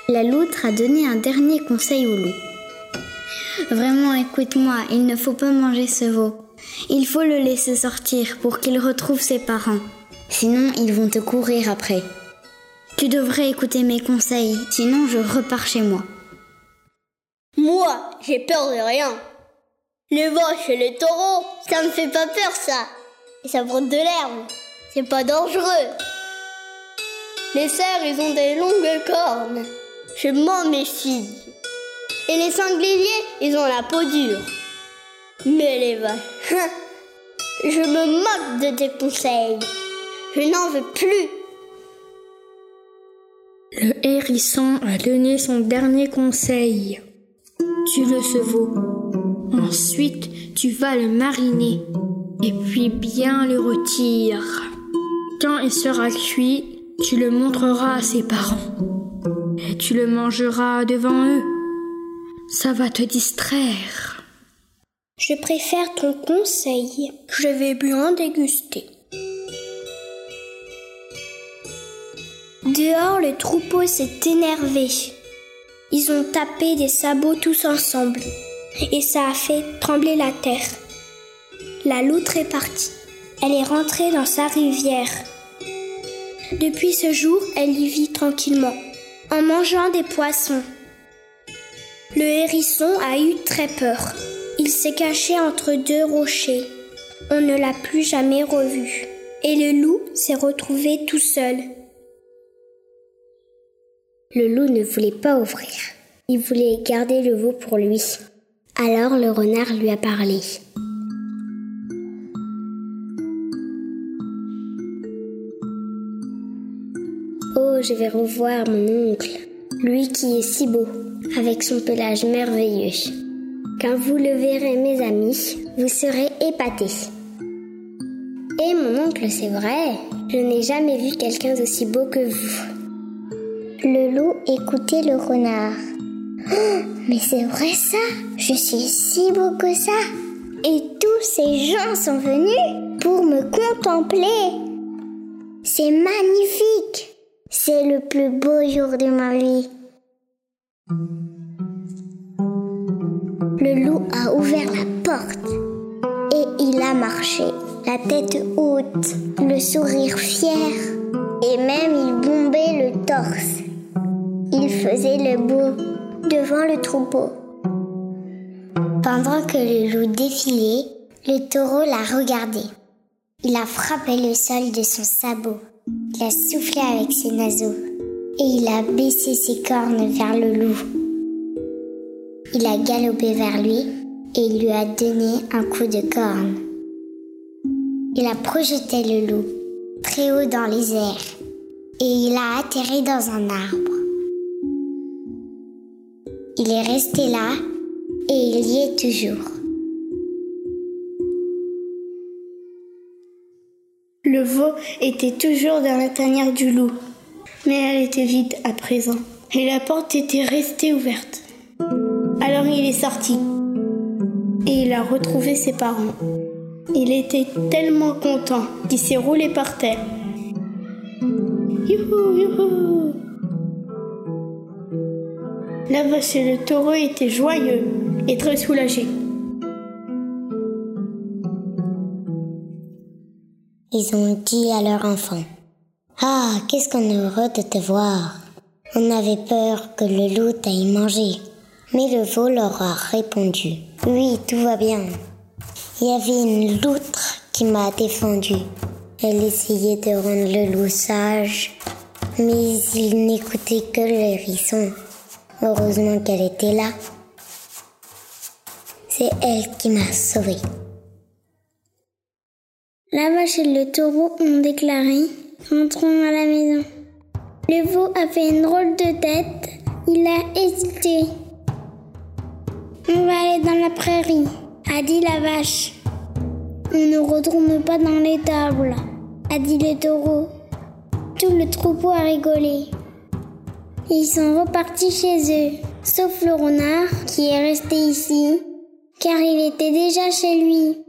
La loutre a donné un dernier conseil au loup. Vraiment, écoute-moi, il ne faut pas manger ce veau. Il faut le laisser sortir pour qu'il retrouve ses parents. Sinon, ils vont te courir après. Tu devrais écouter mes conseils, sinon je repars chez moi. Moi, j'ai peur de rien. Les vaches et les taureaux, ça me fait pas peur, ça. Et ça broute de l'herbe. C'est pas dangereux. Les cerfs, ils ont des longues cornes. Je m'en méfie. Et les sangliers, ils ont la peau dure. Mais les vaches, je me moque de tes conseils. Je n'en veux plus. Le hérisson a donné son dernier conseil. Tue le veau. Ensuite, tu vas le mariner. Et puis bien le retire. Quand il sera cuit, tu le montreras à ses parents. Et tu le mangeras devant eux. Ça va te distraire. Je préfère ton conseil. Je vais bien déguster. Dehors, le troupeau s'est énervé. Ils ont tapé des sabots tous ensemble. Et ça a fait trembler la terre. La loutre est partie. Elle est rentrée dans sa rivière. Depuis ce jour, elle y vit tranquillement, en mangeant des poissons. Le hérisson a eu très peur. Il s'est caché entre deux rochers. On ne l'a plus jamais revu. Et le loup s'est retrouvé tout seul. Le loup ne voulait pas ouvrir. Il voulait garder le veau pour lui. Alors le renard lui a parlé. Oh, je vais revoir mon oncle, lui qui est si beau, avec son pelage merveilleux. Quand vous le verrez, mes amis, vous serez épatés. Et mon oncle, c'est vrai, je n'ai jamais vu quelqu'un d'aussi beau que vous. Le loup écoutait le renard. Oh, mais c'est vrai ça, je suis si beau que ça. Et tous ces gens sont venus pour me contempler. C'est magnifique. C'est le plus beau jour de ma vie. Le loup a ouvert la porte et il a marché, la tête haute, le sourire fier et même il bombait le torse. Il faisait le beau devant le troupeau. Pendant que le loup défilait, le taureau l'a regardé. Il a frappé le sol de son sabot. Il a soufflé avec ses naseaux et il a baissé ses cornes vers le loup. Il a galopé vers lui et il lui a donné un coup de corne. Il a projeté le loup très haut dans les airs et il a atterri dans un arbre. Il est resté là et il y est toujours. Le veau était toujours dans la tanière du loup, mais elle était vide à présent, et la porte était restée ouverte. Alors il est sorti, et il a retrouvé ses parents. Il était tellement content qu'il s'est roulé par terre. Youhou, youhou! La vache et le taureau étaient joyeux et très soulagés. Ils ont dit à leur enfant: « Ah, qu'est-ce qu'on est heureux de te voir. On avait peur que le loup t'aille manger. » Mais le veau leur a répondu: « Oui, tout va bien. Il y avait une loutre qui m'a défendu. Elle essayait de rendre le loup sage, mais il n'écoutait que le hérisson. Heureusement qu'elle était là. C'est elle qui m'a sauvé. » La vache et le taureau ont déclaré: « Rentrons à la maison. » Le veau a fait une drôle de tête. Il a hésité. « On va aller dans la prairie, » a dit la vache. « On ne retourne pas dans l'étable, » a dit le taureau. Tout le troupeau a rigolé. Ils sont repartis chez eux, sauf le renard qui est resté ici, car il était déjà chez lui.